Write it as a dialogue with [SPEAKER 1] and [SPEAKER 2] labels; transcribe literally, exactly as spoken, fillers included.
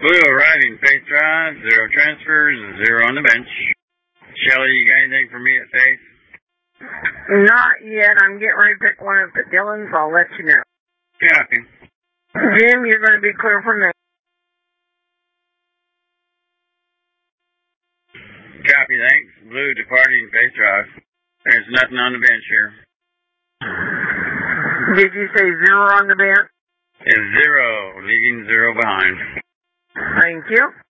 [SPEAKER 1] Blue arriving, Faith Drive, zero transfers, zero on the bench. Shelly, you got anything for me at Faith?
[SPEAKER 2] Not yet. I'm getting ready to pick one up at Dylan's. I'll let you know.
[SPEAKER 1] Copy.
[SPEAKER 2] Jim, you're going to be clear for me.
[SPEAKER 1] Copy, thanks. Blue departing, Faith Drive. There's nothing on the bench here.
[SPEAKER 2] Did you say zero on the bench?
[SPEAKER 1] It's zero, leaving zero behind.
[SPEAKER 2] Thank you.